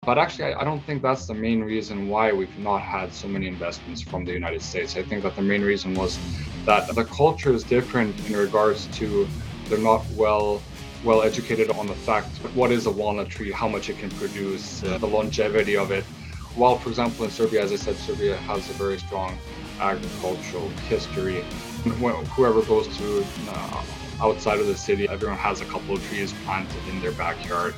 But actually, I don't think that's the main reason why we've not had so many investments from the United States. I think that the main reason was that the culture is different in regards to they're not well educated on the fact what is a walnut tree, how much it can produce, the longevity of it. While, for example, in Serbia, as I said, Serbia has a very strong agricultural history. Whoever goes to outside of the city, everyone has a couple of trees planted in their backyard.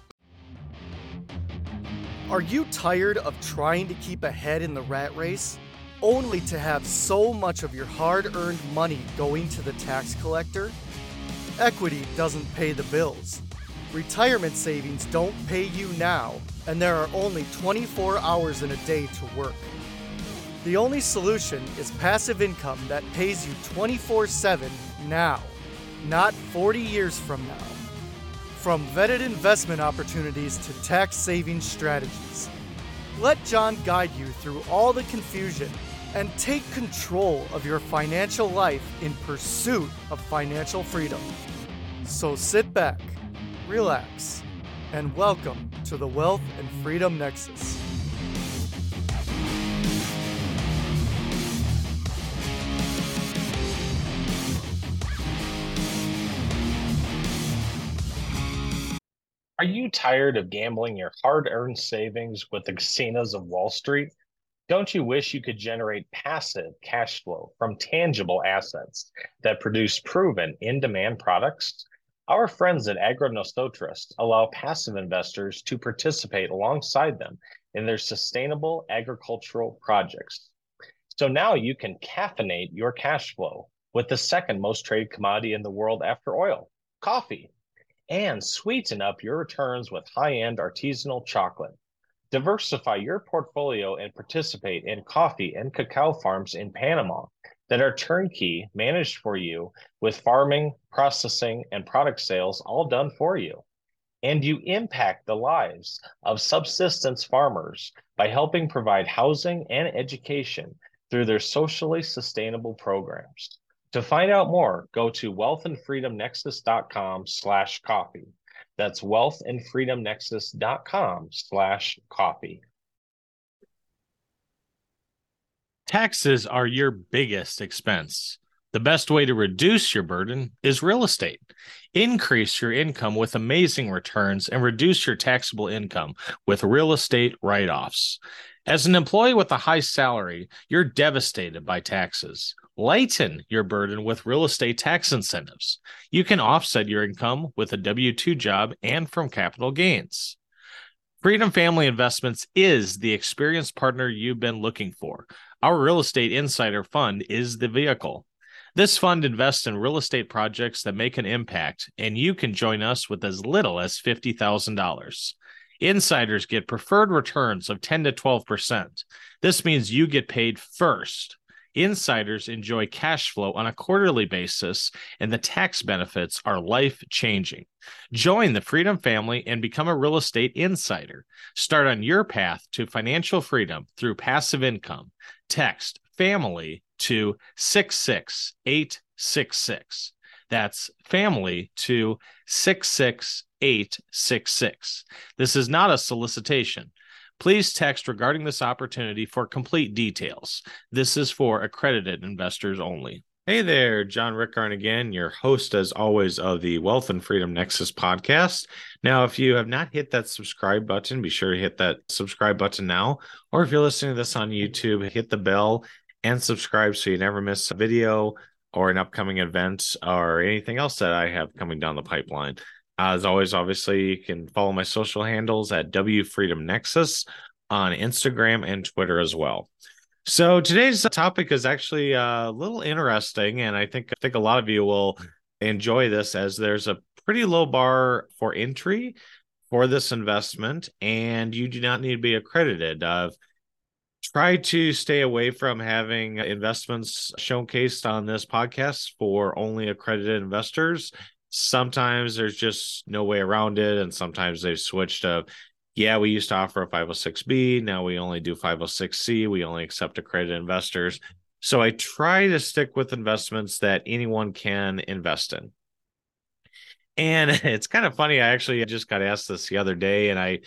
Are you tired of trying to keep ahead in the rat race, only to have so much of your hard-earned money going to the tax collector? Equity doesn't pay the bills. Retirement savings don't pay you now, and there are only 24 hours in a day to work. The only solution is passive income that pays you 24/7 now, not 40 years from now. From vetted investment opportunities to tax saving strategies. Let John guide you through all the confusion and take control of your financial life in pursuit of financial freedom. So sit back, relax, and welcome to the Wealth and Freedom Nexus. Are you tired of gambling your hard-earned savings with the casinos of Wall Street? Don't you wish you could generate passive cash flow from tangible assets that produce proven in-demand products? Our friends at AgroNosotros allow passive investors to participate alongside them in their sustainable agricultural projects. So now you can caffeinate your cash flow with the second most traded commodity in the world after oil, coffee, and sweeten up your returns with high-end artisanal chocolate. Diversify your portfolio and participate in coffee and cacao farms in Panama that are turnkey, managed for you with farming, processing, and product sales all done for you. And you impact the lives of subsistence farmers by helping provide housing and education through their socially sustainable programs. To find out more, go to wealthandfreedomnexus.com/coffee. That's wealthandfreedomnexus.com/coffee. Taxes are your biggest expense. The best way to reduce your burden is real estate. Increase your income with amazing returns and reduce your taxable income with real estate write-offs. As an employee with a high salary, you're devastated by taxes. Lighten your burden with real estate tax incentives. You can offset your income with a W-2 job and from capital gains. Freedom Family Investments is the experienced partner you've been looking for. Our Real Estate Insider Fund is the vehicle. This fund invests in real estate projects that make an impact, and you can join us with as little as $50,000. Insiders get preferred returns of 10 to 12%. This means you get paid first. Insiders enjoy cash flow on a quarterly basis, and the tax benefits are life-changing. Join the Freedom Family and become a real estate insider. Start on your path to financial freedom through passive income. Text FAMILY to 66866. That's family to 66866. This is not a solicitation. Please text regarding this opportunity for complete details. This is for accredited investors only. Hey there, John Rickarn again, your host as always of the Wealth and Freedom Nexus podcast. Now, if you have not hit that subscribe button, be sure to hit that subscribe button now. Or if you're listening to this on YouTube, hit the bell and subscribe so you never miss a video or an upcoming event or anything else that I have coming down the pipeline. As always, obviously, you can follow my social handles at WFreedomNexus on Instagram and Twitter as well. So today's topic is actually a little interesting, and I think a lot of you will enjoy this as there's a pretty low bar for entry for this investment, and you do not need to be accredited. Try to stay away from having investments showcased on this podcast for only accredited investors. Sometimes there's just no way around it, and sometimes they've switched to, yeah, we used to offer a 506B, now we only do 506C, we only accept accredited investors. So I try to stick with investments that anyone can invest in. And it's kind of funny, I actually just got asked this the other day, and I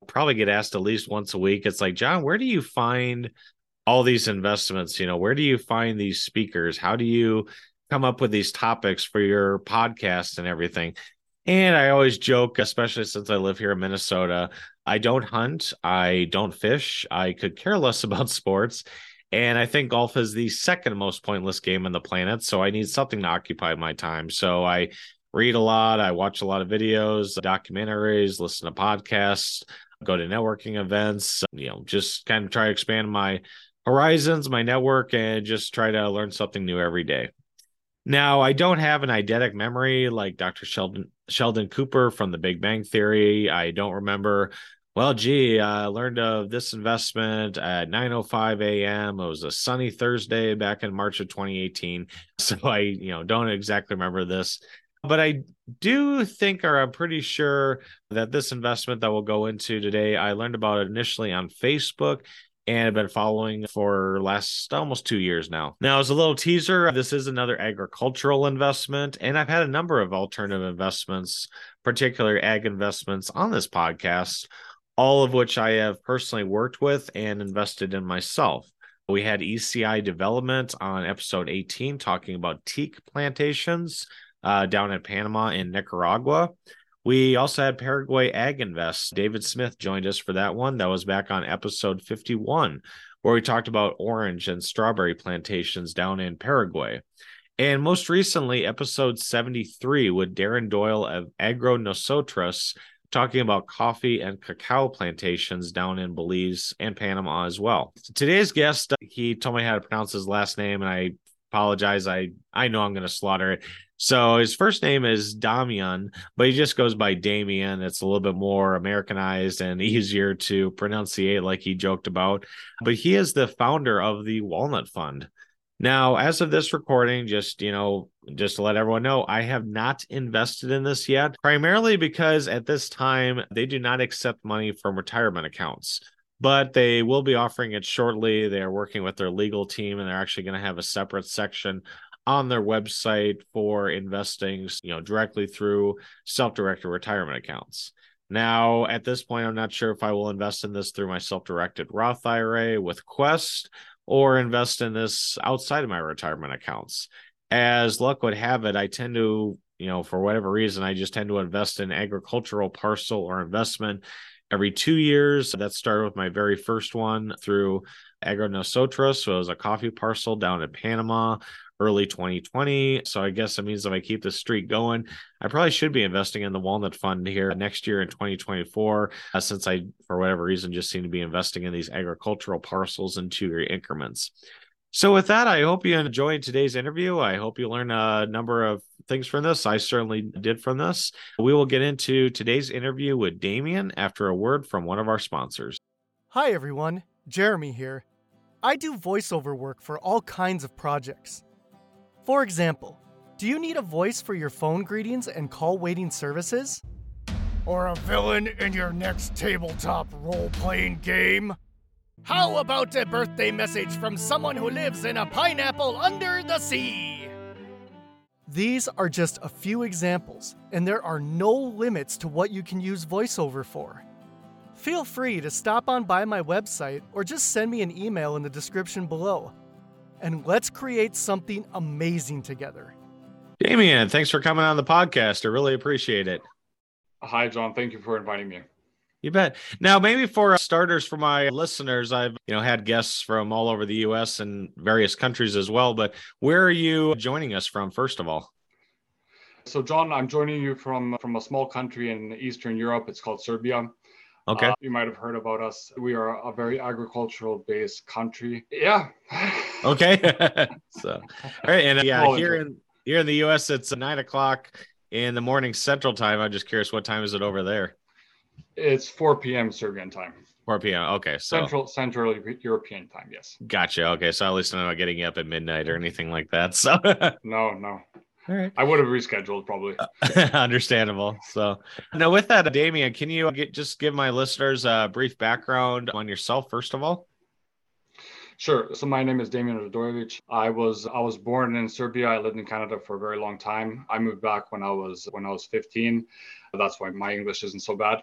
probably get asked at least once a week. It's like, John, where do you find all these investments? Where do you find these speakers? How do you come up with these topics for your podcast and everything? And I always joke, especially since I live here in Minnesota, I don't hunt, I don't fish, I could care less about sports. And I think golf is the second most pointless game on the planet. So I need something to occupy my time. So I read a lot, I watch a lot of videos, documentaries, listen to podcasts, go to networking events, just kind of try to expand my horizons, my network, and just try to learn something new every day. Now, I don't have an eidetic memory like Dr. Sheldon Cooper from The Big Bang Theory. I don't remember, I learned of this investment at 9:05 a.m. It was a sunny Thursday back in March of 2018. So I, don't exactly remember this. But I do think, or I'm pretty sure, that this investment that we'll go into today, I learned about it initially on Facebook and I've been following for last almost 2 years now. Now, as a little teaser, this is another agricultural investment, and I've had a number of alternative investments, particularly ag investments, on this podcast, all of which I have personally worked with and invested in myself. We had ECI Development on episode 18 talking about teak plantations down in Panama and Nicaragua. We also had Paraguay Ag Invest. David Smith joined us for that one. That was back on episode 51, where we talked about orange and strawberry plantations down in Paraguay. And most recently, episode 73 with Darren Doyle of Agro Nosotros, talking about coffee and cacao plantations down in Belize and Panama as well. Today's guest, he told me how to pronounce his last name, and I apologize. I know I'm going to slaughter it. So his first name is Damian, but he just goes by Damien. It's a little bit more Americanized and easier to pronunciate, like he joked about. But he is the founder of the Walnut Fund. Now, as of this recording, just to let everyone know, I have not invested in this yet, primarily because at this time, they do not accept money from retirement accounts. But they will be offering it shortly. They are working with their legal team, and they're actually going to have a separate section on their website for investing, directly through self-directed retirement accounts. Now, at this point, I'm not sure if I will invest in this through my self-directed Roth IRA with Quest or invest in this outside of my retirement accounts. As luck would have it, I tend to, for whatever reason, I just tend to invest in agricultural parcel or investment every 2 years. That started with my very first one through Agro Nosotros. So it was a coffee parcel down in Panama, early 2020. So I guess it means if I keep this streak going, I probably should be investing in the Walnut Fund here next year in 2024, since I, for whatever reason, just seem to be investing in these agricultural parcels in 2-year increments. So with that, I hope you enjoyed today's interview. I hope you learned a number of things from this. I certainly did from this. We will get into today's interview with Damien after a word from one of our sponsors. Hi everyone, Jeremy here. I do voiceover work for all kinds of projects. For example, do you need a voice for your phone greetings and call waiting services? Or a villain in your next tabletop role-playing game? How about a birthday message from someone who lives in a pineapple under the sea? These are just a few examples, and there are no limits to what you can use voiceover for. Feel free to stop on by my website or just send me an email in the description below. And let's create something amazing together. Damien, thanks for coming on the podcast. I really appreciate it. Hi, John. Thank you for inviting me. You bet. Now, maybe for starters, for my listeners, I've had guests from all over the U.S. and various countries as well. But where are you joining us from, first of all? So, John, I'm joining you from a small country in Eastern Europe. It's called Serbia. Okay. You might have heard about us. We are a very agricultural-based country. Yeah. Okay. So, all right, and here in the U.S., it's 9:00 in the morning Central Time. I'm just curious, what time is it over there? It's 4 p.m. Serbian time. 4 p.m. Okay, so Central European time. Yes. Gotcha. Okay, so at least I'm not getting up at midnight or anything like that. So no. All right. I would have rescheduled probably. Understandable. So now with that, Damien, can you just give my listeners a brief background on yourself, first of all? Sure. So my name is Damien Radojevic. I was born in Serbia. I lived in Canada for a very long time. I moved back when I was 15. That's why my English isn't so bad.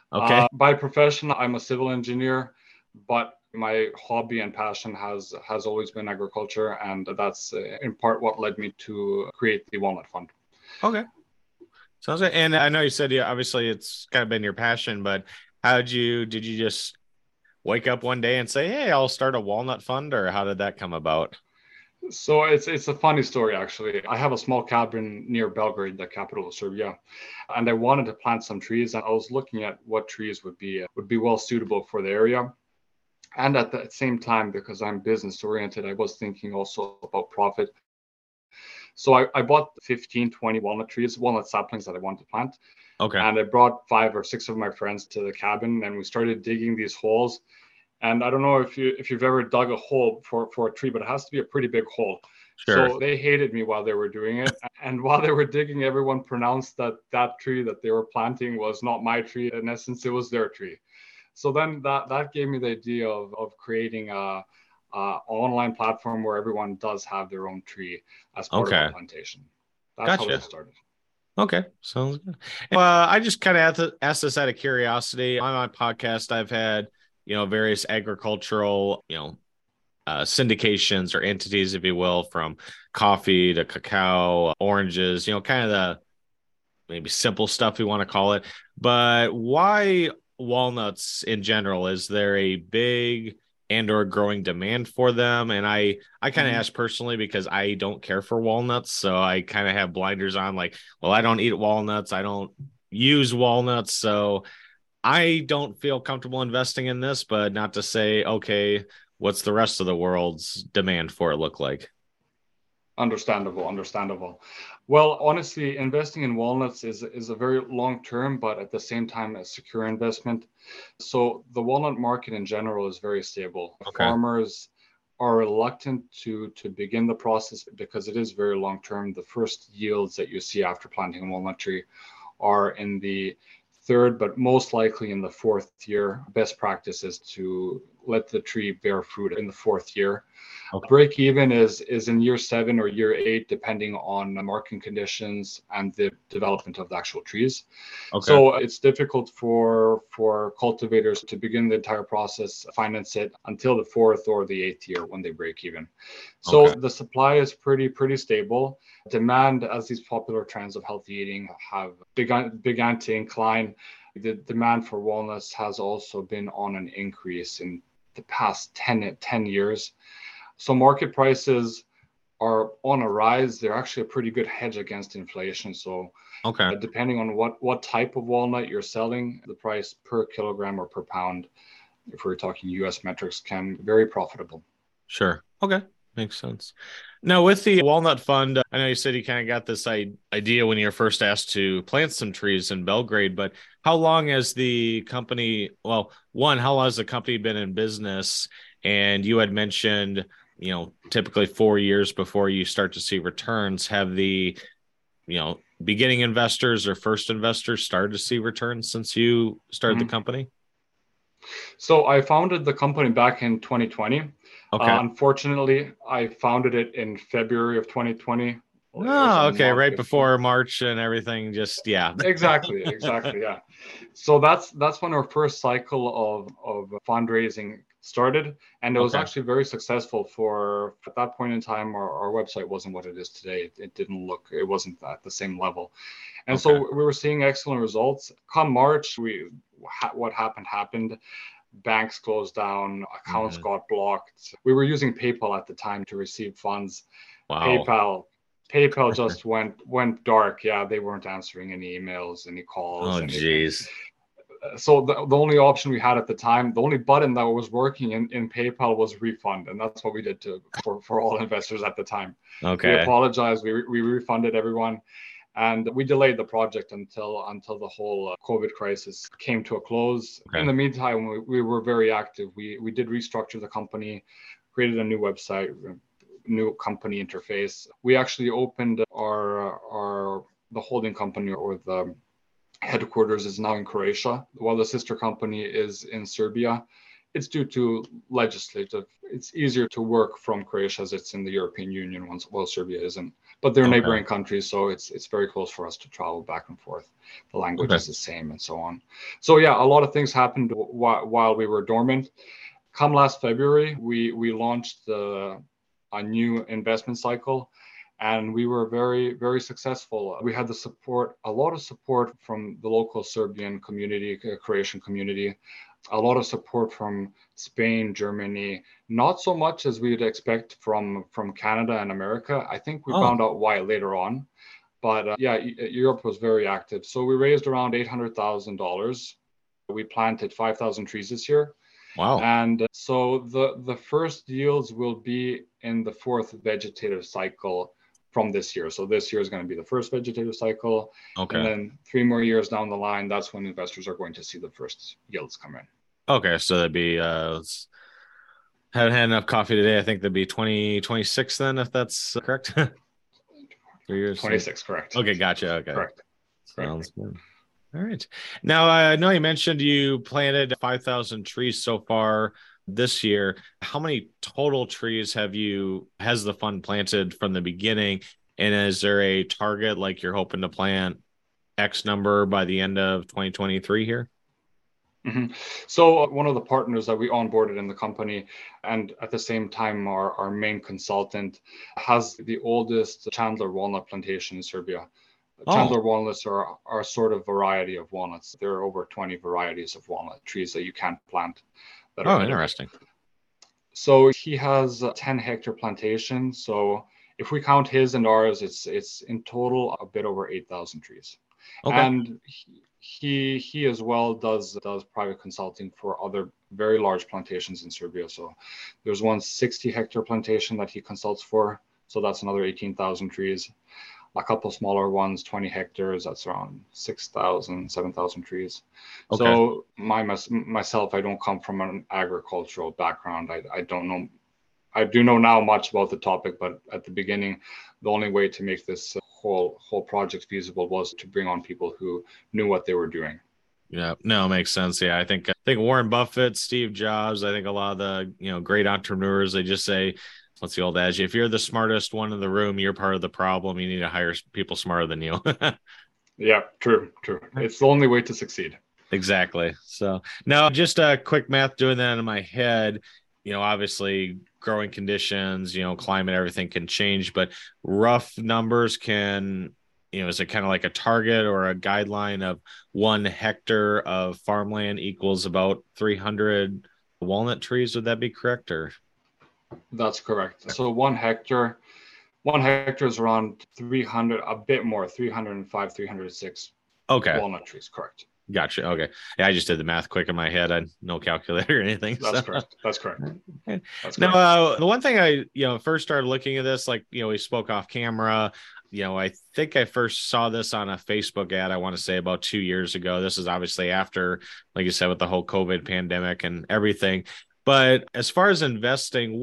Okay. By profession, I'm a civil engineer, but my hobby and passion has always been agriculture, and that's in part what led me to create the Walnut Fund. Okay. Sounds good. And I know you said, yeah, obviously it's kind of been your passion, but did you just wake up one day and say, hey, I'll start a walnut fund, or how did that come about? So it's a funny story actually. I have a small cabin near Belgrade, the capital of Serbia, and I wanted to plant some trees. And I was looking at what trees would be well suitable for the area. And at the same time, because I'm business oriented, I was thinking also about profit. So I bought 15, 20 walnut trees, walnut saplings that I wanted to plant. Okay. And I brought 5 or 6 of my friends to the cabin, and we started digging these holes. And I don't know if you've ever dug a hole for a tree, but it has to be a pretty big hole. Sure. So they hated me while they were doing it. And while they were digging, everyone pronounced that tree that they were planting was not my tree. In essence, it was their tree. So then that gave me the idea of creating a online platform where everyone does have their own tree as part of Okay. a plantation. That's how Gotcha. it started. Okay. Sounds good. I just kind of asked this out of curiosity. On my podcast, I've had, various agricultural, syndications or entities, if you will, from coffee to cacao, oranges, kind of the maybe simple stuff we want to call it. But why walnuts in general? Is there a big and or growing demand for them? And I kind of ask personally because I don't care for walnuts. So I kind of have blinders on, like, well, I don't eat walnuts. I don't use walnuts. So I don't feel comfortable investing in this, but not to say, okay, what's the rest of the world's demand for it look like? Understandable. Well, honestly, investing in walnuts is a very long term, but at the same time, a secure investment. So the walnut market in general is very stable. Okay. Farmers are reluctant to begin the process because it is very long term. The first yields that you see after planting a walnut tree are in the third, but most likely in the fourth year. Best practice is to let the tree bear fruit in the fourth year. Okay. Break even is in year 7 or year 8, depending on market conditions and the development of the actual trees. Okay. So it's difficult for cultivators to begin the entire process, finance it until the 4th or the 8th year when they break even. So Okay. the supply is pretty stable. Demand, as these popular trends of healthy eating have begun to incline, the demand for walnuts has also been on an increase in the past 10 years. So market prices are on a rise. They're actually a pretty good hedge against inflation. So Okay. depending on what type of walnut you're selling, the price per kilogram or per pound, if we're talking US metrics, can be very profitable. Sure. Okay. Makes sense. Now, with the Walnut Fund, I know you said you kind of got this idea when you were first asked to plant some trees in Belgrade, but how long has the company, well, one, how long has the company been in business? And you had mentioned, typically 4 years before you start to see returns. Have the, beginning investors or first investors started to see returns since you started the company? So I founded the company back in 2020. Okay. Unfortunately, I founded it in February of 2020. Oh, okay. Right before March and everything. Just, yeah. Exactly. Yeah. So that's when our first cycle of fundraising started, and it was actually very successful. For at that point in time, our website wasn't what it is today. It wasn't at the same level, and so we were seeing excellent results. Come March, what happened. Banks closed down, accounts got blocked. We were using PayPal at the time to receive funds. Wow. PayPal just went dark. Yeah, they weren't answering any emails, any calls. Oh, geez. So the only option we had at the time, the only button that was working in PayPal was refund, and that's what we did for all investors at the time. Okay. We apologized. We refunded everyone. And we delayed the project until the whole COVID crisis came to a close. Okay. In the meantime, we were very active. We did restructure the company, created a new website, new company interface. We actually opened the holding company, or the headquarters is now in Croatia, while the sister company is in Serbia. It's due to legislative. It's easier to work from Croatia as it's in the European Union, while Serbia isn't. But they're neighboring countries, so it's very close for us to travel back and forth. The language is the same, and so on. So yeah, a lot of things happened while we were dormant. Come last February, we launched a new investment cycle, and we were very, very successful. We had a lot of support from the local Serbian community, Croatian community, a lot of support from Spain, Germany, not so much as we'd expect from Canada and America. I think we found out why later on. But Europe was very active. So we raised around $800,000. We planted 5,000 trees this year. Wow. And so the first yields will be in the fourth vegetative cycle from this year. So this year is going to be the first vegetative cycle. Okay. And then 3 more years down the line, that's when investors are going to see the first yields come in. Okay. So that'd be, haven't had enough coffee today. I think that'd be 2026 then, if that's correct. 3 years. 26, correct. Okay. Gotcha. Okay. Correct. Sounds good. All right. Now, I know you mentioned you planted 5,000 trees so far this year. How many total trees has the fund planted from the beginning? And is there a target, like you're hoping to plant X number by the end of 2023 here? Mm-hmm. So one of the partners that we onboarded in the company, and at the same time our main consultant, has the oldest Chandler walnut plantation in Serbia. Chandler walnuts are sort of variety of walnuts. There are over 20 varieties of walnut trees that you can plant. Interesting. So he has a 10-hectare plantation. So if we count his and ours, it's in total a bit over 8,000 trees. Okay. And he as well does private consulting for other very large plantations in Serbia. So there's one 60-hectare plantation that he consults for. So that's another 18,000 trees. A couple smaller ones, 20 hectares, that's around 6,000, 7,000 trees. Okay. So myself, I don't come from an agricultural background. I don't know. I do know now much about the topic, but at the beginning, the only way to make this whole project feasible was to bring on people who knew what they were doing. Yeah, no, it makes sense. Yeah, I think Warren Buffett, Steve Jobs, I think a lot of the great entrepreneurs, they just say, what's the old adage? If you're the smartest one in the room, you're part of the problem. You need to hire people smarter than you. Yeah, true. It's the only way to succeed. Exactly. So now just a quick math doing that in my head, obviously growing conditions, climate, everything can change, but rough numbers is it kind of like a target or a guideline of 1 hectare of farmland equals about 300 walnut trees? Would that be correct? Or? That's correct. So 1 hectare is around 300, a bit more, 305, 306 walnut trees. Correct. Gotcha. Okay. Yeah, I just did the math quick in my head. I no calculator or anything. That's correct. Okay. Now, the one thing I, first started looking at this, we spoke off camera. I think I first saw this on a Facebook ad, I want to say about 2 years ago. This is obviously after, like you said, with the whole COVID pandemic and everything. But as far as investing,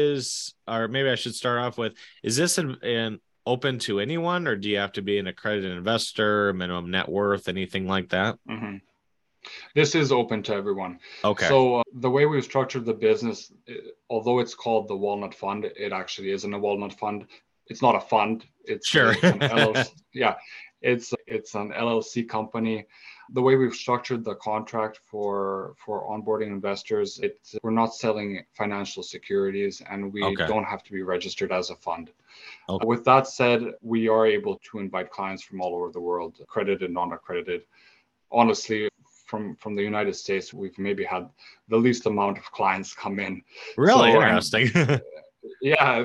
or maybe I should start off with, is this an open to anyone, or do you have to be an accredited investor, minimum net worth, anything like that? Mm-hmm. This is open to everyone. Okay. So the way we've structured the business, although it's called the Walnut Fund, it actually isn't a walnut fund. It's not a fund. It's an LLC. Yeah, it's an LLC company. The way we've structured the contract for onboarding investors, we're not selling financial securities, and we don't have to be registered as a fund. Okay. With that said, we are able to invite clients from all over the world, accredited, non-accredited. Honestly, from the United States, we've maybe had the least amount of clients come in. Really interesting. Yeah,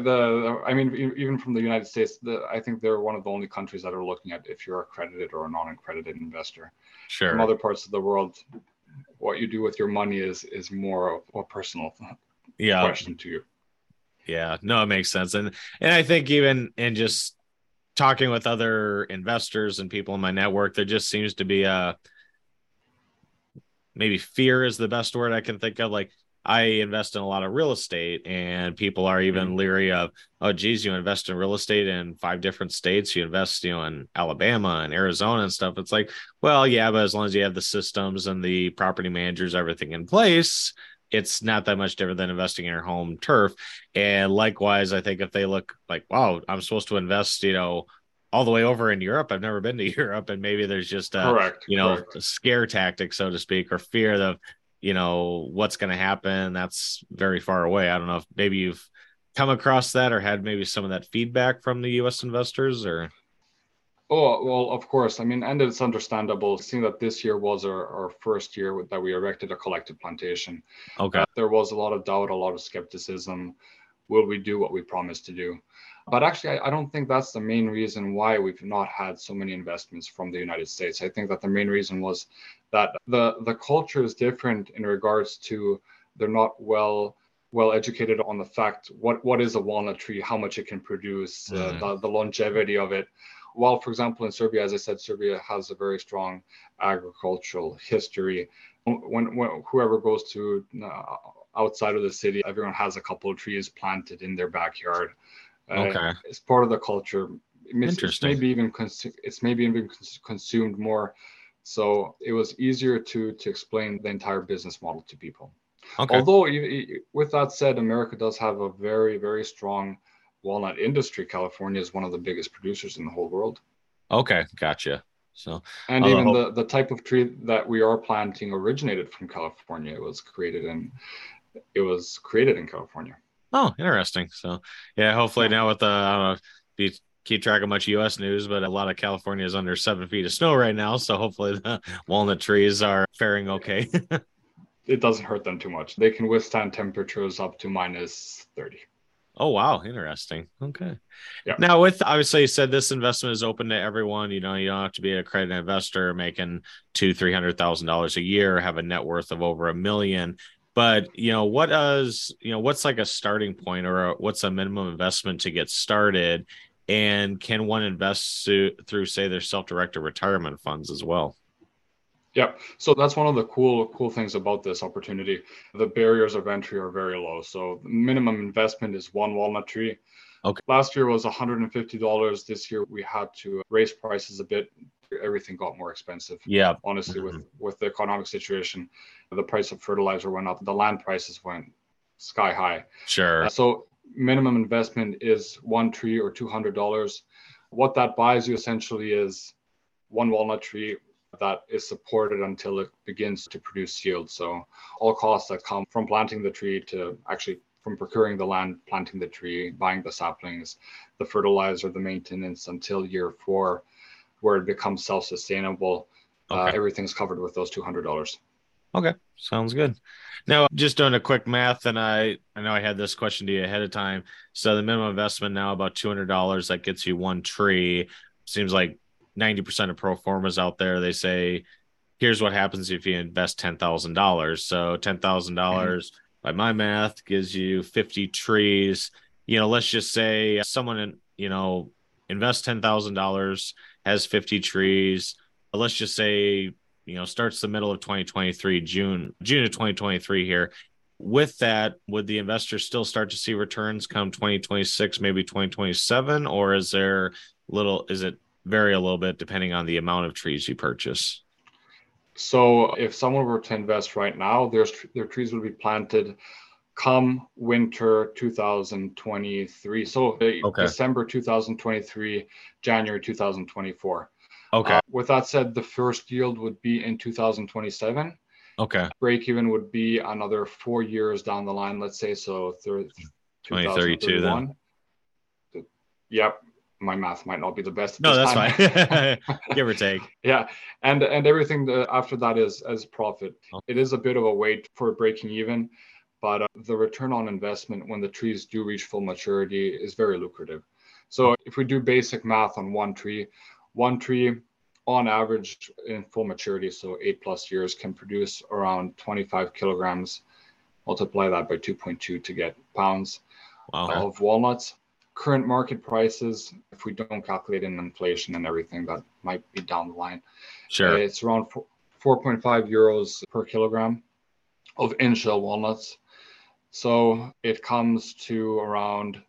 even from the United States, I think they're one of the only countries that are looking at if you're accredited or a non-accredited investor. Sure. From other parts of the world, what you do with your money is more of a personal question to you. Yeah, no, it makes sense. And I think even in just talking with other investors and people in my network, there just seems to be maybe fear is the best word I can think of. Like, I invest in a lot of real estate, and people are even leery of, oh, geez, you invest in real estate in 5 different states. You invest, in Alabama and Arizona and stuff. It's like, well, yeah, but as long as you have the systems and the property managers, everything in place, it's not that much different than investing in your home turf. And likewise, I think if they look like, wow, I'm supposed to invest, all the way over in Europe. I've never been to Europe, and maybe there's just Correct. a scare tactic, so to speak, or fear of, what's going to happen. That's very far away. I don't know if maybe you've come across that or had maybe some of that feedback from the U.S. investors or. Oh, well, of course. I mean, and it's understandable seeing that this year was our first year that we erected a collective plantation. Okay. There was a lot of doubt, a lot of skepticism. Will we do what we promised to do? But actually, I don't think that's the main reason why we've not had so many investments from the United States. I think that the main reason was that the culture is different in regards to they're not well educated on the fact what is a walnut tree, how much it can produce, the longevity of it. While, for example, in Serbia, as I said, Serbia has a very strong agricultural history. When whoever goes to outside of the city, everyone has a couple of trees planted in their backyard. Okay. It's part of the culture. Interesting. It's maybe even consumed more. So it was easier to explain the entire business model to people. Okay. Although, with that said, America does have a very, very strong walnut industry. California is one of the biggest producers in the whole world. Okay, gotcha. So, and even the type of tree that we are planting originated from California. It was created in California. Oh, interesting. So, yeah, hopefully now with I don't know if you keep track of much U.S. news, but a lot of California is under 7 feet of snow right now. So hopefully the walnut trees are faring okay. It doesn't hurt them too much. They can withstand temperatures up to -30. Oh, wow. Interesting. Okay. Yeah. Now, with obviously you said this investment is open to everyone. You don't have to be an accredited investor making $200,000-$300,000 a year, have a net worth of over $1 million. But, what's like a starting point or what's a minimum investment to get started? And can one invest through, say, their self-directed retirement funds as well? Yeah, so that's one of the cool things about this opportunity. The barriers of entry are very low. So minimum investment is one walnut tree. Okay. Last year was $150. This year we had to raise prices a bit. Everything got more expensive. Yeah. Honestly, with the economic situation, the price of fertilizer went up. The land prices went sky high. Sure. So minimum investment is one tree or $200. What that buys you essentially is one walnut tree that is supported until it begins to produce yield. So all costs that come from planting the tree to actually from procuring the land, planting the tree, buying the saplings, the fertilizer, the maintenance until year 4, where it becomes self-sustainable. Okay. Everything's covered with those $200. Okay. Sounds good. Now, just doing a quick math, and I know I had this question to you ahead of time. So the minimum investment now about $200, that gets you one tree. Seems like 90% of pro formas out there, they say, here's what happens if you invest $10,000. So $10,000 by my math gives you 50 trees. Let's just say someone, invests $10,000, has 50 trees. Let's just say, starts the middle of 2023, June of 2023 here. With that, would the investor still start to see returns come 2026, maybe 2027, or is it vary a little bit depending on the amount of trees you purchase? So if someone were to invest right now, their trees will be planted come winter 2023. So December 2023, January 2024. Okay. With that said, the first yield would be in 2027. Okay. Break even would be another 4 years down the line, let's say. So 2032 then. Yep. My math might not be the best. No, that's fine. Give or take. Yeah. And everything after that is as profit. It is a bit of a wait for breaking even, but the return on investment when the trees do reach full maturity is very lucrative. So if we do basic math on one tree on average in full maturity, so 8+ years, can produce around 25 kilograms. Multiply that by 2.2 to get pounds of walnuts. Current market prices, if we don't calculate in inflation and everything that might be down the line, sure, it's around 4.5 euros per kilogram of in-shell walnuts. So it comes to around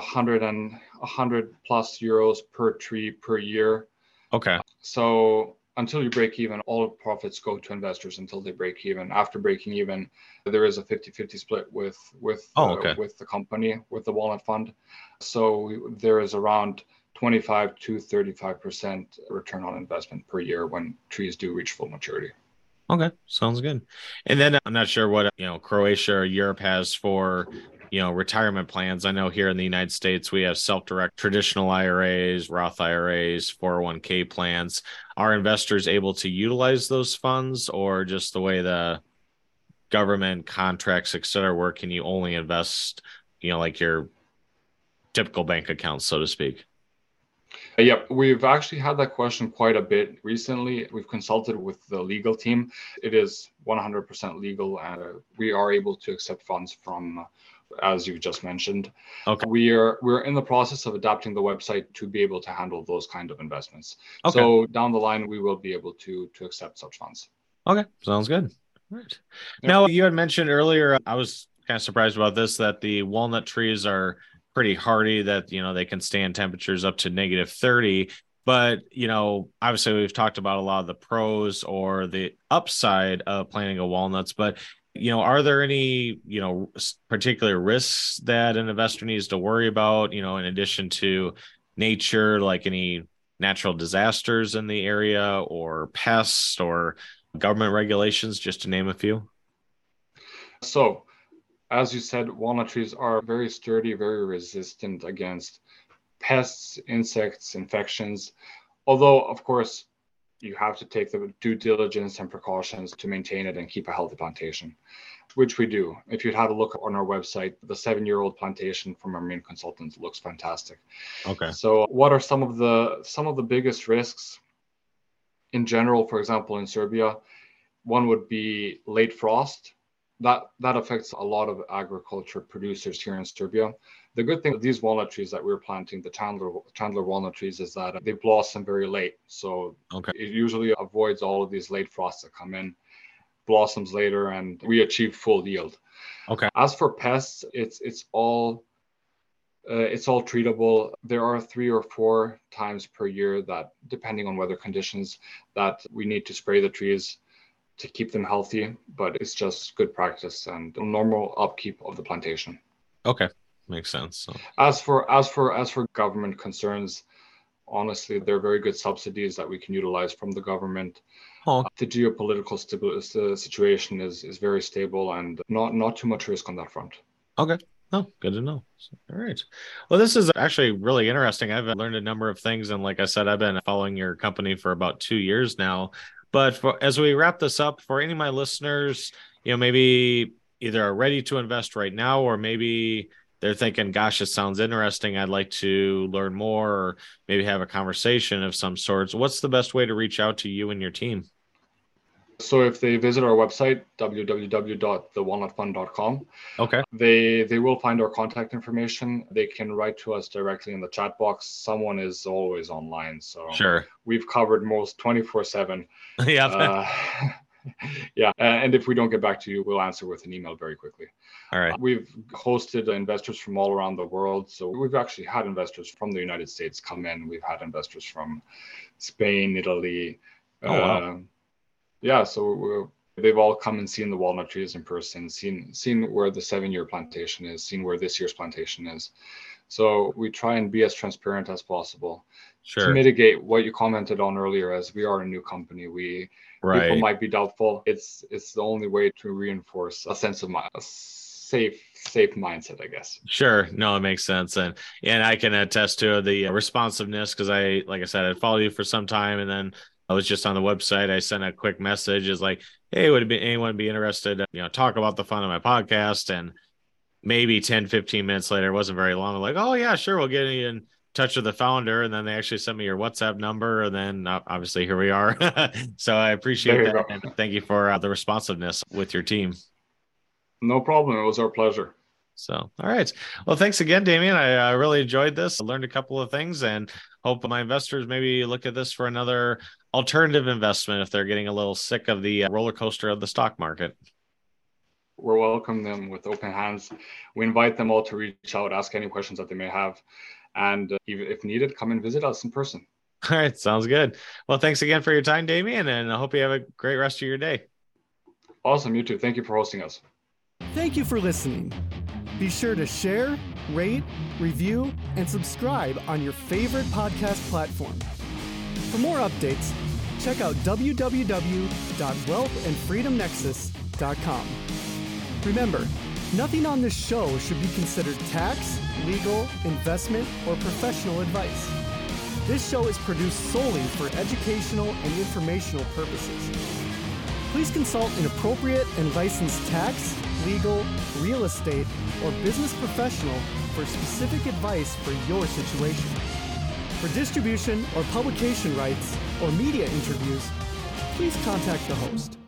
100 plus euros per tree per year. Okay. So until you break even, all profits go to investors until they break even. After breaking even, there is a 50-50 split with with the company, with the Walnut Fund. So there is around 25 to 35% return on investment per year when trees do reach full maturity. Okay, sounds good. And then I'm not sure what, Croatia or Europe has for, retirement plans. I know here in the United States, we have self-direct traditional IRAs, Roth IRAs, 401k plans. Are investors able to utilize those funds, or just the way the government contracts, et cetera, work? Can you only invest, like your typical bank accounts, so to speak? Yep, we've actually had that question quite a bit recently. We've consulted with the legal team. It is 100% legal, and we are able to accept funds from, as you just mentioned. Okay. We're in the process of adapting the website to be able to handle those kind of investments. Okay. So down the line, we will be able to accept such funds. Okay, sounds good. All right. Yep. Now, you had mentioned earlier, I was kind of surprised about this, that the walnut trees are pretty hardy, that, they can stand temperatures up to -30. But, obviously we've talked about a lot of the pros or the upside of planting a walnuts, but, are there any, particular risks that an investor needs to worry about, in addition to nature, like any natural disasters in the area or pests or government regulations, just to name a few? So, as you said, walnut trees are very sturdy, very resistant against pests, insects, infections. Although, of course, you have to take the due diligence and precautions to maintain it and keep a healthy plantation, which we do. If you'd had a look on our website, the 7-year-old plantation from our main consultant looks fantastic. Okay. So, what are some of the biggest risks in general? For example, in Serbia, one would be late frost. That affects a lot of agriculture producers here in Serbia. The good thing with these walnut trees that we're planting, the Chandler walnut trees, is that they blossom very late. So It usually avoids all of these late frosts that come in, blossoms later, and we achieve full yield. Okay. As for pests, it's all treatable. There are 3 or 4 times per year that, depending on weather conditions, that we need to spray the trees to keep them healthy, but it's just good practice and normal upkeep of the plantation. Okay, makes sense. So. As for government concerns, honestly, there are very good subsidies that we can utilize from the government. The geopolitical situation is very stable and not too much risk on that front. Okay. Oh, good to know. All right. Well, this is actually really interesting. I've learned a number of things. And like I said, I've been following your company for about 2 years now. But as we wrap this up, for any of my listeners, maybe either are ready to invest right now, or maybe they're thinking, gosh, it sounds interesting, I'd like to learn more, or maybe have a conversation of some sorts, what's the best way to reach out to you and your team? So if they visit our website, www.thewalnutfund.com, okay, they will find our contact information. They can write to us directly in the chat box. Someone is always online, so sure, we've covered most 24/7. Yeah. Yeah, and if we don't get back to you, we'll answer with an email very quickly. All right. We've hosted investors from all around the world. So we've actually had investors from the United States come in. We've had investors from Spain, Italy. Oh, wow. Yeah, so they've all come and seen the walnut trees in person, seen where the 7-year plantation is, seen where this year's plantation is. So we try and be as transparent as possible to mitigate what you commented on earlier. As we are a new company, people might be doubtful. It's the only way to reinforce a sense of a safe mindset, I guess. Sure. No, it makes sense. And I can attest to the responsiveness, because like I said, I followed you for some time, and then I was just on the website. I sent a quick message, is like, hey, would anyone be interested to, talk about the fun of my podcast? And maybe 10, 15 minutes later, it wasn't very long, I'm like, oh yeah, sure, we'll get you in touch with the founder. And then they actually sent me your WhatsApp number, and then obviously here we are. So I appreciate that. And thank you for the responsiveness with your team. No problem. It was our pleasure. So, all right. Well, thanks again, Damien. I really enjoyed this. I learned a couple of things, and hope my investors maybe look at this for another alternative investment if they're getting a little sick of the roller coaster of the stock market. We're welcome them with open hands. We invite them all to reach out, ask any questions that they may have, and if needed, come and visit us in person. All right, sounds good. Well, thanks again for your time, Damian, and I hope you have a great rest of your day. Awesome, you too. Thank you for hosting us. Thank you for listening. Be sure to share, rate, review, and subscribe on your favorite podcast platform. For more updates, check out www.wealthandfreedomnexus.com. Remember, nothing on this show should be considered tax, legal, investment, or professional advice. This show is produced solely for educational and informational purposes. Please consult an appropriate and licensed tax, legal, real estate, or business professional for specific advice for your situation. For distribution or publication rights or media interviews, please contact the host.